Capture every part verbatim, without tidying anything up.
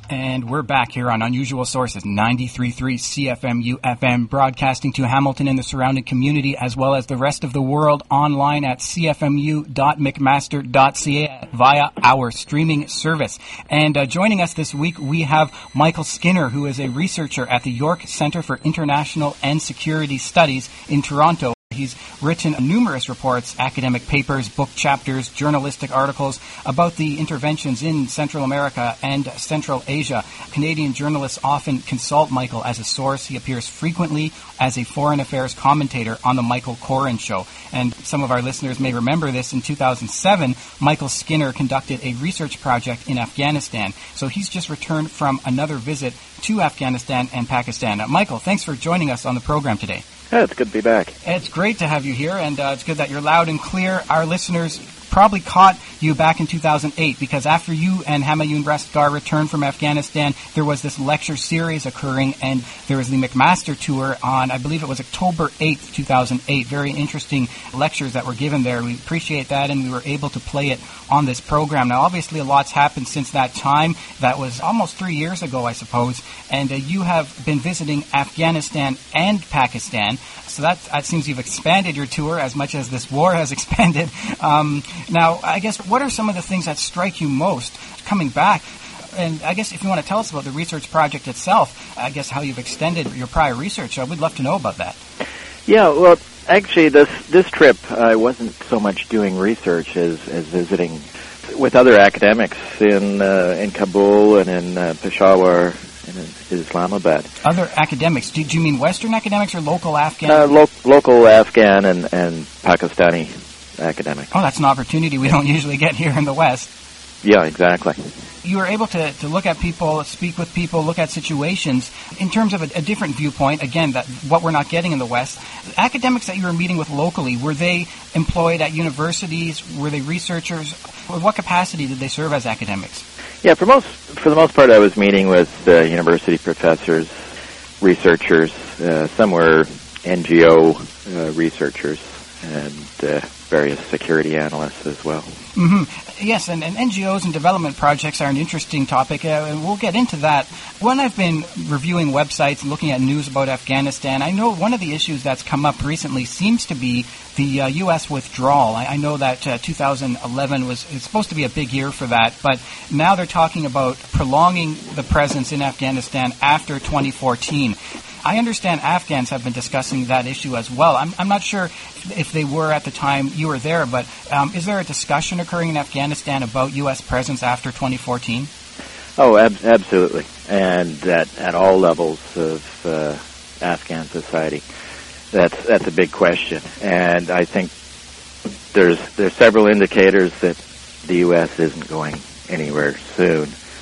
And we're back here on Unusual Sources, ninety-three point three C F M U F M, broadcasting to Hamilton and the surrounding community, as well as the rest of the world, online at c f m u dot mcmaster dot c a via our streaming service. And uh, joining us this week, we have Michael Skinner, who is a researcher at the York Centre for International and Security Studies in Toronto. He's written numerous reports, academic papers, book chapters, journalistic articles about the interventions in Central America and Central Asia. Canadian journalists often consult Michael as a source. He appears frequently as a foreign affairs commentator on The Michael Koren Show. And some of our listeners may remember this. In two thousand seven, Michael Skinner conducted a research project in Afghanistan. So he's just returned from another visit to Afghanistan and Pakistan. Uh, Michael, thanks for joining us on the program today. Yeah, it's good to be back. It's great to have you here, and uh, it's good that you're loud and clear. Our listeners probably caught you back in two thousand eight, because after you and Humayun Rastgar returned from Afghanistan, there was this lecture series occurring, and there was the McMaster Tour on, I believe it was October eighth, two thousand eight. Very interesting lectures that were given there. We appreciate that, and we were able to play it on this program. Now, obviously, a lot's happened since that time. That was almost three years ago, I suppose, and uh, you have been visiting Afghanistan and Pakistan. So that, that seems you've expanded your tour as much as this war has expanded. Um, now, I guess, what are some of the things that strike you most coming back? And I guess if you want to tell us about the research project itself, I guess how you've extended your prior research, I would love to know about that. Yeah, well, actually, this this trip, I wasn't so much doing research as, as visiting with other academics in uh, in Kabul and in uh, Peshawar and in Islamabad. Other academics? Did you mean Western academics or local Afghan? Uh, lo- local Afghan and, and Pakistani academics. Oh, that's an opportunity we don't usually get here in the West. Yeah, exactly. You were able to, to look at people, speak with people, look at situations in terms of a, a different viewpoint, again, that what we're not getting in the West. Academics that you were meeting with locally, were they employed at universities? Were they researchers? With what capacity did they serve as academics? Yeah, for most for the most part, I was meeting with uh, university professors, researchers. Uh, some were N G O uh, researchers, and uh, various security analysts as well. Mm-hmm. Yes, and, and N G Os and development projects are an interesting topic, uh, and we'll get into that. When I've been reviewing websites and looking at news about Afghanistan, I know one of the issues that's come up recently seems to be the uh, U S withdrawal. I, I know that uh, two thousand eleven was it's supposed to be a big year for that, but now they're talking about prolonging the presence in Afghanistan after twenty fourteen. I understand Afghans have been discussing that issue as well. I'm, I'm not sure if they were at the time you were there, but um, is there a discussion occurring in Afghanistan about U S presence after twenty fourteen? Oh, ab- absolutely. And at, at all levels of uh, Afghan society. That's that's a big question. And I think there's there's several indicators that the U S isn't going anywhere soon.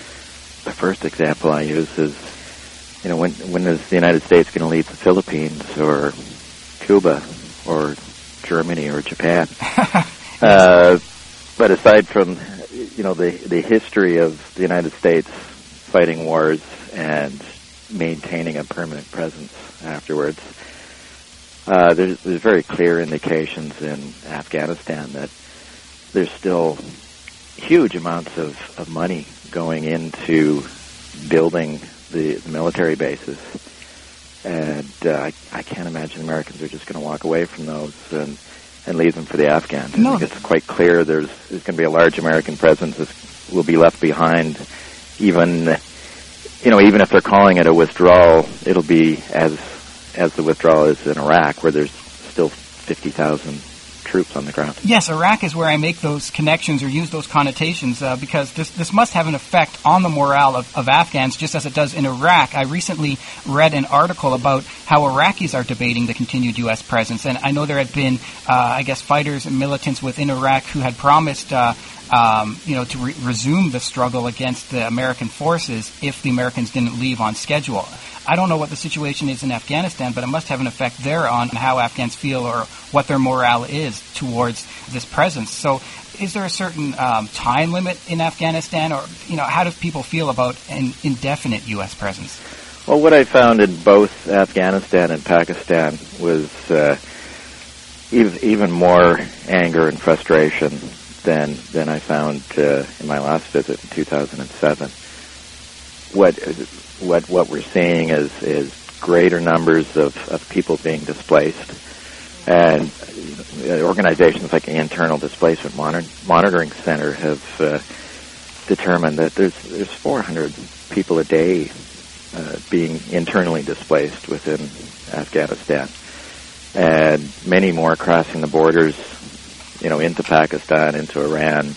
The first example I use is, you know, when when is the United States going to leave the Philippines or Cuba or Germany or Japan? uh, but aside from, you know, the the history of the United States fighting wars and maintaining a permanent presence afterwards, uh, there's, there's very clear indications in Afghanistan that there's still huge amounts of, of money going into building the, the military bases, and uh, I, I can't imagine Americans are just going to walk away from those and, and leave them for the Afghans. No. I think it's quite clear there's, there's going to be a large American presence that will be left behind. Even, you know, even if they're calling it a withdrawal, it'll be as as the withdrawal is in Iraq, where there's still fifty thousand troops on the ground. Yes, Iraq is where I make those connections or use those connotations uh, because this this must have an effect on the morale of, of Afghans just as it does in Iraq. I recently read an article about how Iraqis are debating the continued U S presence, and I know there had been, uh, I guess, fighters and militants within Iraq who had promised uh, um, you know, to re- resume the struggle against the American forces if the Americans didn't leave on schedule. I don't know what the situation is in Afghanistan, but it must have an effect there on how Afghans feel or what their morale is towards this presence. So is there a certain um, time limit in Afghanistan, or, you know, how do people feel about an indefinite U S presence? Well, what I found in both Afghanistan and Pakistan was uh, even, even more anger and frustration than than I found uh, in my last visit in two thousand seven. what what what we're seeing is is greater numbers of, of people being displaced, and organizations like the Internal Displacement Monitor, Monitoring Center have uh, determined that there's there's four hundred people a day uh, being internally displaced within Afghanistan, and many more crossing the borders, you know, into Pakistan, into Iran,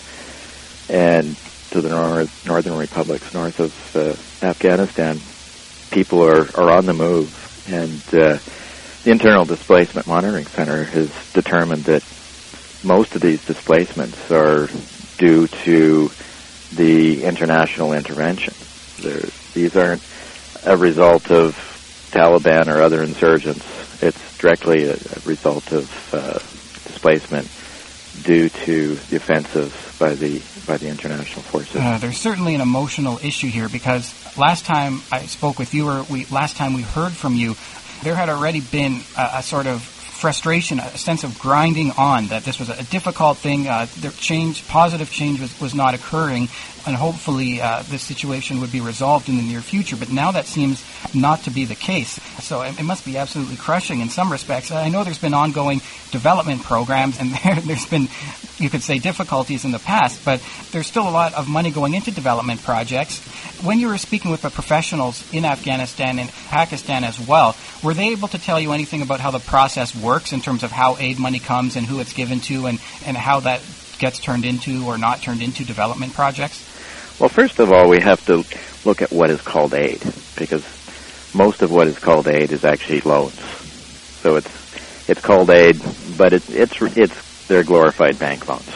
and to the nor- northern republics north of uh, Afghanistan. People are, are on the move, and uh, the Internal Displacement Monitoring Center has determined that most of these displacements are due to the international intervention. They're, these aren't a result of Taliban or other insurgents. It's directly a, a result of uh, displacement due to the offensive by the by the international forces. Uh, there's certainly an emotional issue here, because last time I spoke with you, or we last time we heard from you, there had already been a, a sort of frustration, a sense of grinding on, that this was a difficult thing. Uh, the change, positive change was, was not occurring, and hopefully uh, this situation would be resolved in the near future. But now that seems not to be the case. So it, it must be absolutely crushing in some respects. I know there's been ongoing development programs, and there, there's been, you could say, difficulties in the past, but there's still a lot of money going into development projects. When you were speaking with the professionals in Afghanistan and Pakistan as well, were they able to tell you anything about how the process works in terms of how aid money comes and who it's given to, and, and how that gets turned into or not turned into development projects? Well, first of all, we have to look at what is called aid, because most of what is called aid is actually loans. So it's it's called aid, but it, it's it's they're glorified bank loans.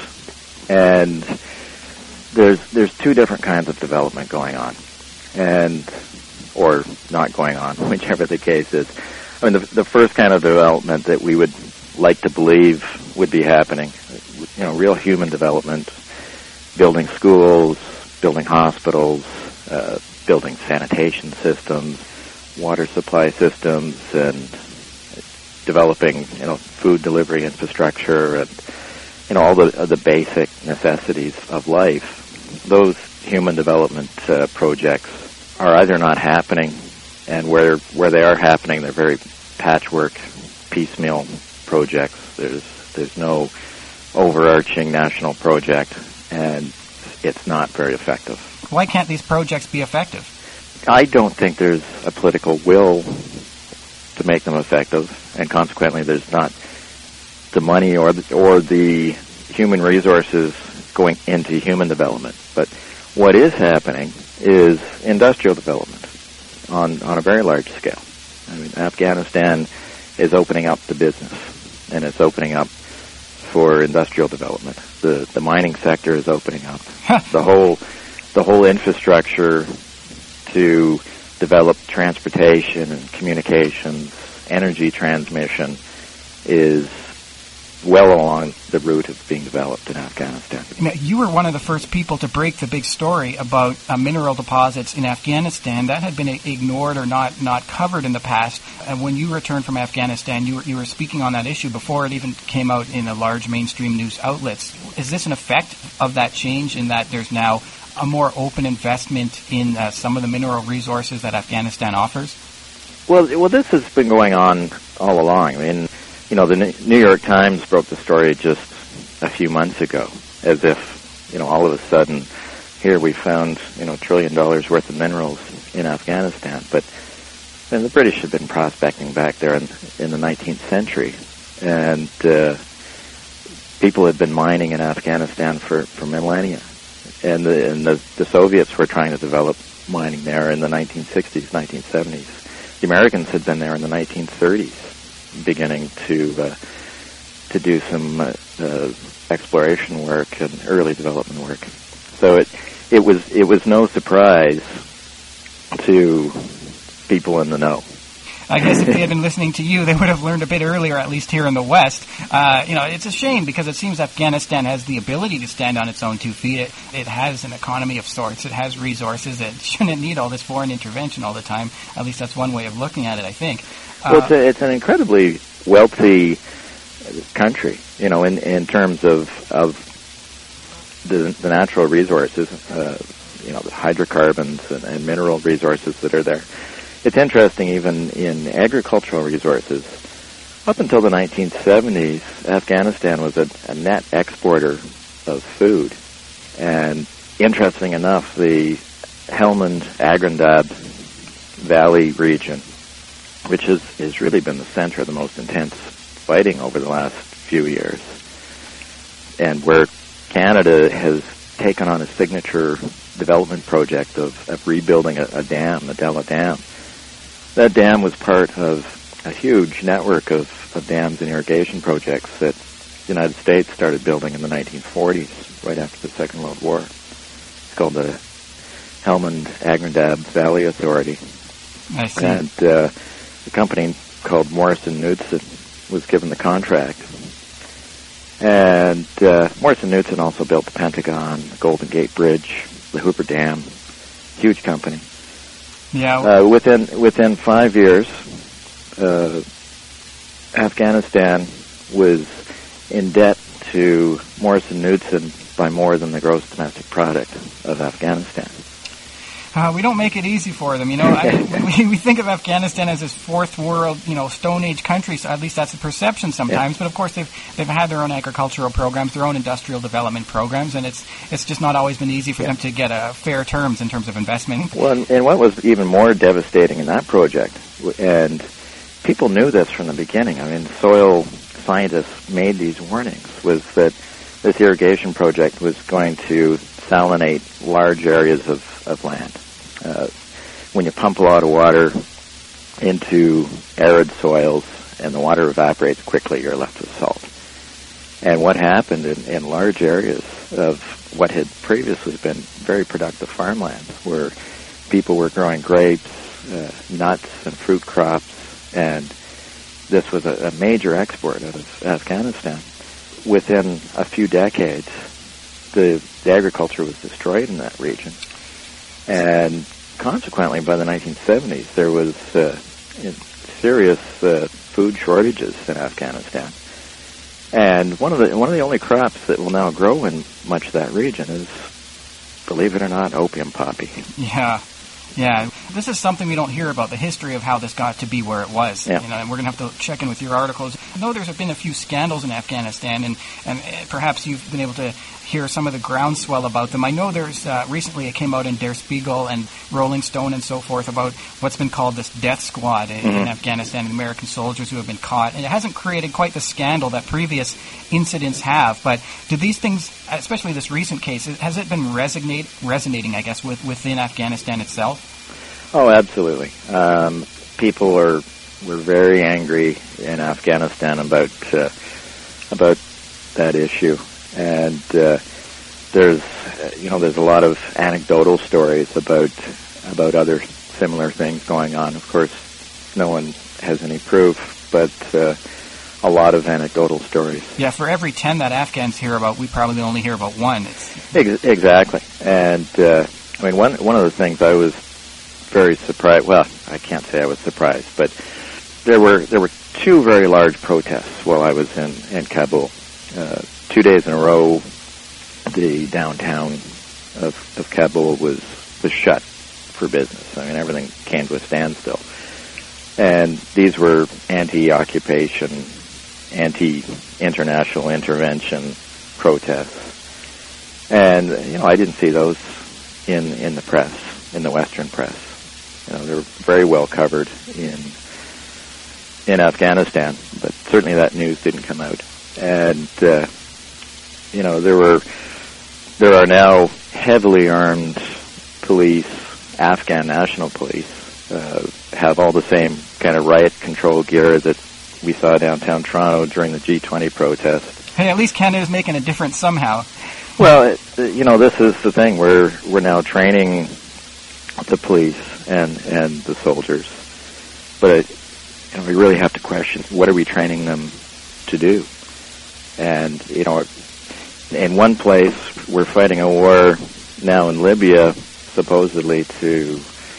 And there's there's two different kinds of development going on, and or not going on, whichever the case is. I mean, the, the first kind of development that we would like to believe would be happening, you know, real human development, building schools, building hospitals, uh, building sanitation systems, water supply systems, and developing, you know, food delivery infrastructure, and, you know, all the uh, the basic necessities of life. Those human development uh, projects are either not happening, and where where they are happening, they're very patchwork, piecemeal projects. There's there's no overarching national project, and it's not very effective. Why can't these projects be effective? I don't think there's a political will to make them effective, and consequently there's not the money or the, or the human resources going into human development. But what is happening is industrial development on, on a very large scale. I mean, Afghanistan is opening up to business, and it's opening up for industrial development. The the mining sector is opening up. the whole the whole infrastructure to develop transportation and communications, energy transmission is well along the route of being developed in Afghanistan. Now, you were one of the first people to break the big story about uh, mineral deposits in Afghanistan. That had been a- ignored or not not covered in the past. And when you returned from Afghanistan, you were, you were speaking on that issue before it even came out in the large mainstream news outlets. Is this an effect of that change, in that there's now a more open investment in uh, some of the mineral resources that Afghanistan offers? Well, well, this has been going on all along. I mean, you know, the New York Times broke the story just a few months ago, as if, you know, all of a sudden, here we found, you know, a trillion dollars worth of minerals in Afghanistan. But and the British had been prospecting back there in, in the nineteenth century, and uh, people had been mining in Afghanistan for, for millennia. And, the, and the, the Soviets were trying to develop mining there in the nineteen sixties, nineteen seventies. The Americans had been there in the nineteen thirties, beginning to uh, to do some uh, uh, exploration work and early development work. So it it was it was no surprise to people in the know. I guess if they had been listening to you, they would have learned a bit earlier, at least here in the West. Uh, you know, it's a shame, because it seems Afghanistan has the ability to stand on its own two feet. It, it has an economy of sorts. It has resources. It shouldn't need all this foreign intervention all the time. At least that's one way of looking at it, I think. Uh, well, it's, a, it's an incredibly wealthy country, you know, in, in terms of of the, the natural resources. Uh, you know, the hydrocarbons and, and mineral resources that are there. It's interesting, even in agricultural resources, up until the nineteen seventies, Afghanistan was a, a net exporter of food. And interesting enough, the Helmand-Agrandab Valley region, which has, has really been the center of the most intense fighting over the last few years, and where Canada has taken on a signature development project of, of rebuilding a, a dam, the Della Dam. That dam was part of a huge network of, of dams and irrigation projects that the United States started building in the nineteen forties, right after the Second World War. It's called the Helmand-Agrandab Valley Authority. I see. And uh, a company called Morrison Knudsen was given the contract. And uh, Morrison Knudsen also built the Pentagon, the Golden Gate Bridge, the Hoover Dam. Huge company. Yeah. Uh, within within five years, uh, Afghanistan was in debt to Morrison Knudsen by more than the gross domestic product of Afghanistan. Uh, we don't make it easy for them, you know. I, we, we think of Afghanistan as this fourth world, you know, Stone Age country. So at least that's the perception sometimes. Yeah. But of course, they've they've had their own agricultural programs, their own industrial development programs, and it's it's just not always been easy for yeah. them to get uh, fair terms in terms of investment. Well, and, and what was even more devastating in that project, and people knew this from the beginning. I mean, soil scientists made these warnings, was that this irrigation project was going to salinate large areas of, of land. Uh, when you pump a lot of water into arid soils and the water evaporates quickly, you're left with salt. And what happened in, in large areas of what had previously been very productive farmland, where people were growing grapes, uh, nuts, and fruit crops, and this was a, a major export out of Afghanistan. Within a few decades, the, the agriculture was destroyed in that region. And consequently, by the nineteen seventies, there was uh, serious uh, food shortages in Afghanistan. And one of the one of the only crops that will now grow in much of that region is, believe it or not, opium poppy. Yeah. Yeah, this is something we don't hear about, the history of how this got to be where it was. Yeah. You know, and we're going to have to check in with your articles. I know there's been a few scandals in Afghanistan, and, and perhaps you've been able to hear some of the groundswell about them. I know there's, uh, recently it came out in Der Spiegel and Rolling Stone and so forth about what's been called this death squad in, mm-hmm. in Afghanistan, and American soldiers who have been caught. And it hasn't created quite the scandal that previous incidents have, but do these things, especially this recent case, has it been resonate, resonating, I guess, with, within Afghanistan itself? Oh, absolutely. Um, people are were very angry in Afghanistan about uh, about that issue, and uh, there's you know there's a lot of anecdotal stories about about other similar things going on. Of course, no one has any proof, but uh, a lot of anecdotal stories. Yeah, for every ten that Afghans hear about, we probably only hear about one. It's Ex- exactly, and uh, I mean one one of the things I was very surprised. Well, I can't say I was surprised, but there were there were two very large protests while I was in in Kabul. Uh, two days in a row, the downtown of of Kabul was was shut for business. I mean, everything came to a standstill, and these were anti-occupation, anti-international intervention protests. And you know, I didn't see those in in the press, in the Western press. You know, they were very well covered in in Afghanistan, but certainly that news didn't come out. And uh, you know, there were there are now heavily armed police, Afghan National Police, uh, have all the same kind of riot control gear that we saw downtown Toronto during the G twenty protest. Hey, at least Canada's making a difference somehow. Well, it, you know, this is the thing. We're we're now training the police and and the soldiers, but you know, we really have to question, what are we training them to do? And you know, in one place we're fighting a war now in Libya, supposedly to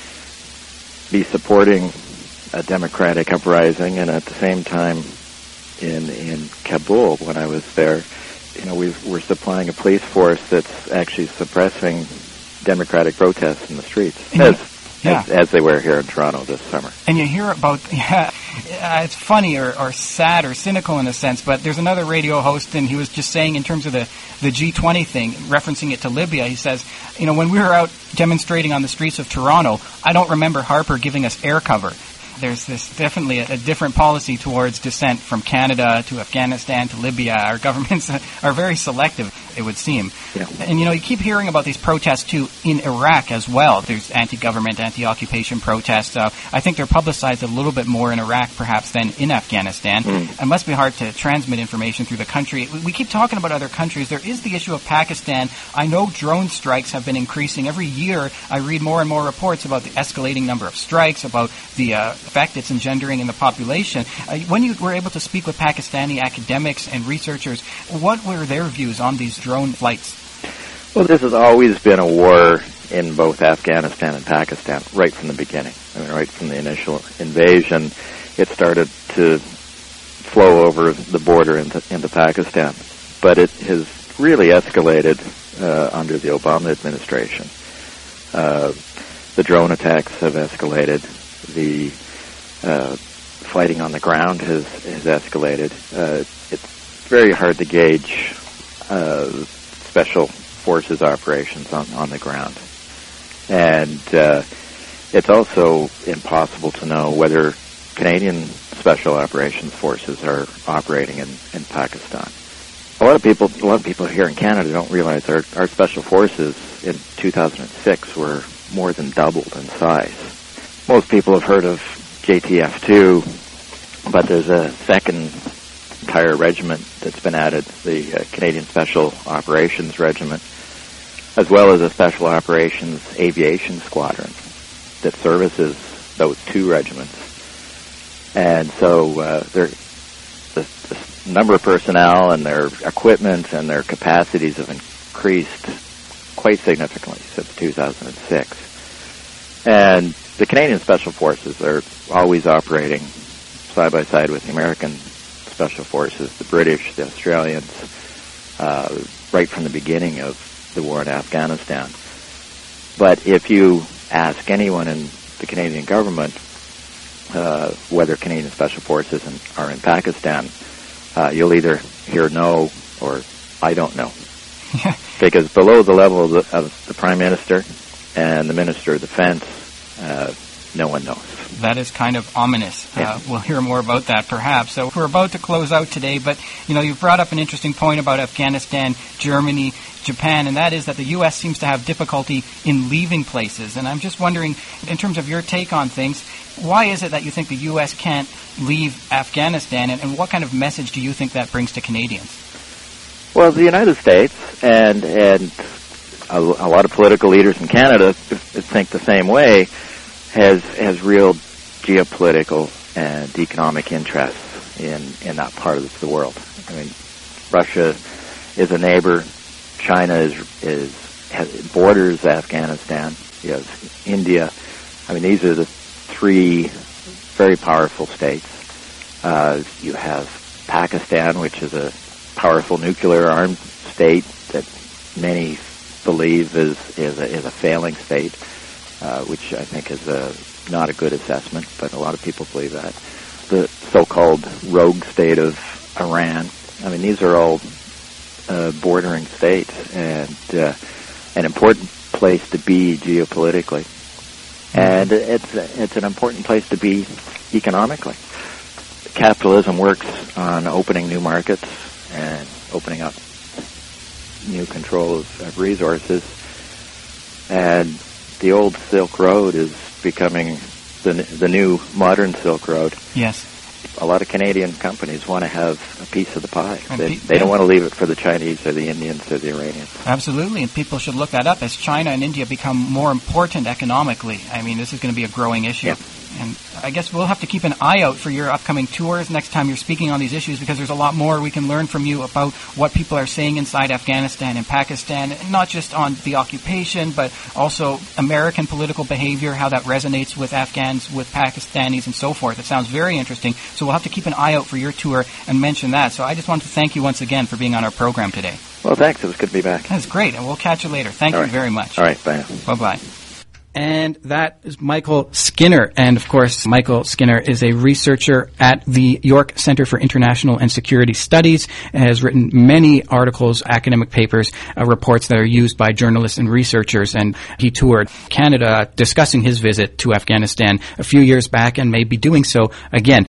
be supporting a democratic uprising, and at the same time in in Kabul, when I was there, you know, we've, we're supplying a police force that's actually suppressing democratic protests in the streets, And as, Yeah. as as they were here in Toronto this summer. And you hear about, yeah, uh, it's funny or, or sad or cynical in a sense, but there's another radio host, and he was just saying in terms of the, the G twenty thing, referencing it to Libya, he says, you know, when we were out demonstrating on the streets of Toronto, I don't remember Harper giving us air cover. There's this definitely a, a different policy towards dissent from Canada to Afghanistan to Libya. Our governments are very selective, it would seem. Yeah. And, you know, you keep hearing about these protests, too, in Iraq as well. There's anti-government, anti-occupation protests. Uh, I think they're publicized a little bit more in Iraq, perhaps, than in Afghanistan. Mm. It must be hard to transmit information through the country. We, we keep talking about other countries. There is the issue of Pakistan. I know drone strikes have been increasing. Every year, I read more and more reports about the escalating number of strikes, about the uh, effect it's engendering in the population. Uh, when you were able to speak with Pakistani academics and researchers, what were their views on these drone flights? Well, this has always been a war in both Afghanistan and Pakistan, right from the beginning. I mean, right from the initial invasion, it started to flow over the border into, into Pakistan. But it has really escalated uh, under the Obama administration. Uh, the drone attacks have escalated. The uh, fighting on the ground has, has escalated. Uh, it's very hard to gauge uh, special forces operations on, on the ground. And uh, it's also impossible to know whether Canadian special operations forces are operating in, in Pakistan. A lot of people, a lot of people here in Canada don't realize our, our special forces in two thousand six were more than doubled in size. Most people have heard of J T F two, but there's a second entire regiment that's been added, the uh, Canadian Special Operations Regiment, as well as a Special Operations Aviation Squadron that services those two regiments. And so uh, there, the, the number of personnel and their equipment and their capacities have increased quite significantly since two thousand six. And the Canadian Special Forces are always operating side by side with the American Special Forces, the British, the Australians, uh, right from the beginning of the war in Afghanistan. But if you ask anyone in the Canadian government uh, whether Canadian Special Forces in, are in Pakistan, uh, you'll either hear no or I don't know. Because below the level of the, of the Prime Minister and the Minister of Defense, uh, no one knows. That is kind of ominous. Yeah. Uh, we'll hear more about that perhaps. So we're about to close out today, but you know, you've brought up an interesting point about Afghanistan, Germany, Japan, and that is that the U S seems to have difficulty in leaving places. And I'm just wondering, in terms of your take on things, why is it that you think the U S can't leave Afghanistan, and, and what kind of message do you think that brings to Canadians? Well, the United States and and a, a lot of political leaders in Canada think the same way, has has real geopolitical and economic interests in, in that part of the world. I mean, Russia is a neighbor. China is is has, borders Afghanistan. You have India. I mean, these are the three very powerful states. Uh, you have Pakistan, which is a powerful nuclear-armed state that many believe is is a, is a failing state. Uh, which I think is a, not a good assessment, but a lot of people believe that. The so-called rogue state of Iran. I mean, these are all uh, bordering states and uh, an important place to be geopolitically. And it's it's an important place to be economically. Capitalism works on opening new markets and opening up new control of, of resources. And the old Silk Road is becoming the the new modern Silk Road. Yes. A lot of Canadian companies want to have a piece of the pie. And They, pe- they don't yeah. want to leave it for the Chinese or the Indians or the Iranians. Absolutely, and people should look that up as China and India become more important economically. I mean, this is going to be a growing issue. Yeah. And I guess we'll have to keep an eye out for your upcoming tours next time you're speaking on these issues, because there's a lot more we can learn from you about what people are saying inside Afghanistan and Pakistan, not just on the occupation, but also American political behavior, how that resonates with Afghans, with Pakistanis, and so forth. It sounds very interesting, so we'll have to keep an eye out for your tour and mention that. So I just want to thank you once again for being on our program today. Well, thanks. It was good to be back. That's great, and we'll catch you later. Thank All you right. very much. All right, bye now. Bye-bye. And that is Michael Skinner. And, of course, Michael Skinner is a researcher at the York Center for International and Security Studies and has written many articles, academic papers, uh, reports that are used by journalists and researchers. And he toured Canada discussing his visit to Afghanistan a few years back and may be doing so again.